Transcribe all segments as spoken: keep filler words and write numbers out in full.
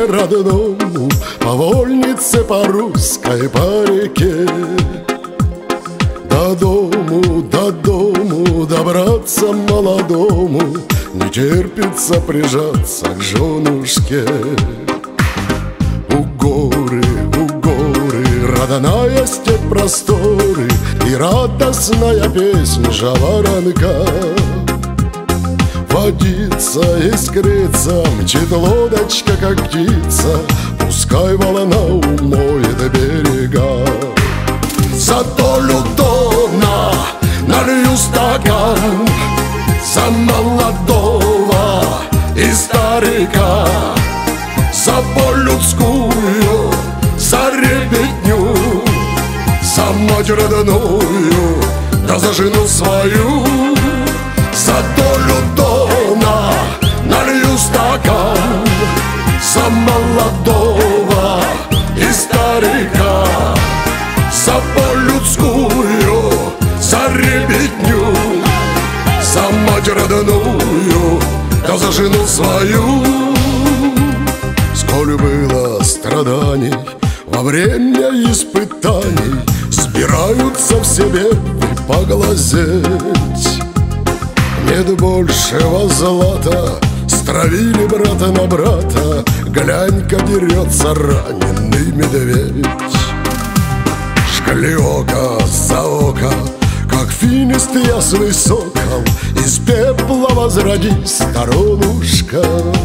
родному, по вольнице, по русской, по реке. До дому, до дому добраться молодому, не терпится прижаться к женушке. У горы, у горы родная степь просторы и радостная песня жаворонка. Водится, искрится, мчит лодочка, как птица, пускай волна умоет берега. За долю дона налью стакан, за молодого и старика, за боль людскую, за ребятню, за мать родную, да за жену свою. За долю дона налью стакан, за молодого и старика, за боль людскую, за ребятню, за мать родную, да за жену свою. Сколь было страданий во время испытаний, собираются все беды поглазеть. Нет большего злата, стравили брата на брата, глянь-ка дерется раненый медведь. Шкали око за око, как финист ясный сокол, из пепла возродись, сторонушка.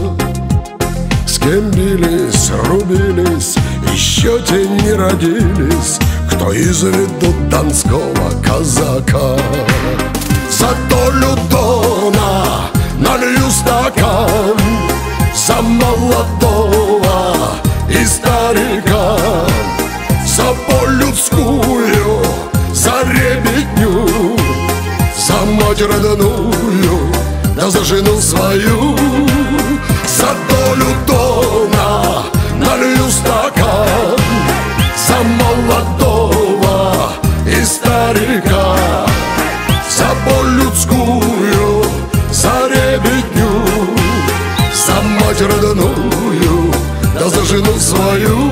С кем бились, рубились, еще те не родились, кто изведут донского казака. За долю дона налью стакан, за молодого и старика, за боль людскую, за ребятню, за мать родную, да за жену свою. За долю дона налью стакан, за молодого и старика, за боль людскую, за ребятню, за мать родную, да за жену свою.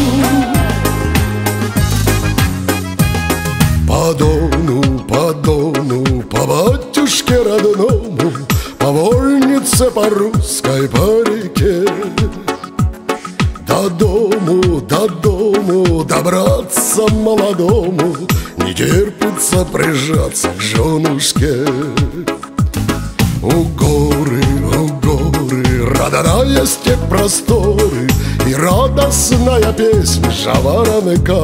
По дону, по дону, по батюшке родному, по вольнице, по русской, по реке. До дому, до дому добраться молодому, не терпится прижаться к женушке. У горы, у горы родная степь просторы и радостная песня жаворонка.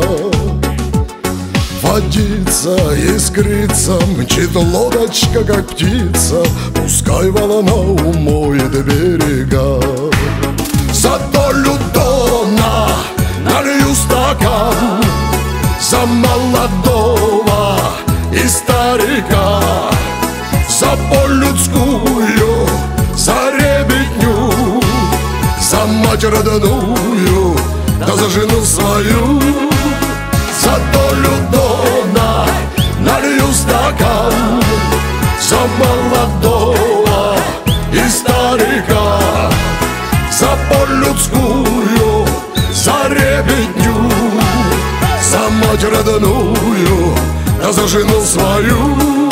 Водится, искрится, мчит лодочка, как птица, пускай волна умоет берега. За долю дона налью стакан, за молодого и старика, за боль людскую, за ребятню, за мать родную, да за жену свою. За долю дона налью стакан, за молодого и старика, за боль людскую, за ребятню, за мать родную, да за жену свою.